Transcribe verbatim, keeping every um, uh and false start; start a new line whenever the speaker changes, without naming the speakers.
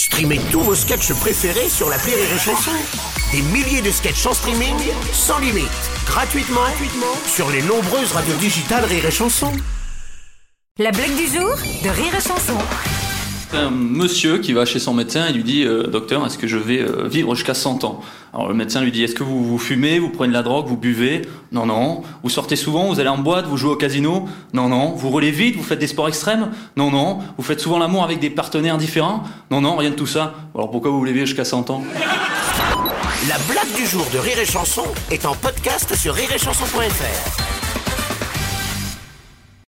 Streamez tous vos sketchs préférés sur l'appli Rire et Chanson. Des milliers de sketchs en streaming, sans limite, gratuitement, gratuitement sur les nombreuses radios digitales Rire et Chanson.
La blague du jour de Rire et Chanson.
Un monsieur qui va chez son médecin et lui dit euh, « Docteur, est-ce que je vais euh, vivre jusqu'à cent ans ?» Alors le médecin lui dit « Est-ce que vous, vous fumez, vous prenez de la drogue, vous buvez ?»« Non, non. »« Vous sortez souvent, vous allez en boîte, vous jouez au casino ?»« Non, non. »« Vous roulez vite, vous faites des sports extrêmes ?»« Non, non. »« Vous faites souvent l'amour avec des partenaires différents ?»« Non, non, rien de tout ça. » Alors pourquoi vous voulez vivre jusqu'à cent ans ?
La blague du jour de Rire et Chanson est en podcast sur rire et chanson point f r.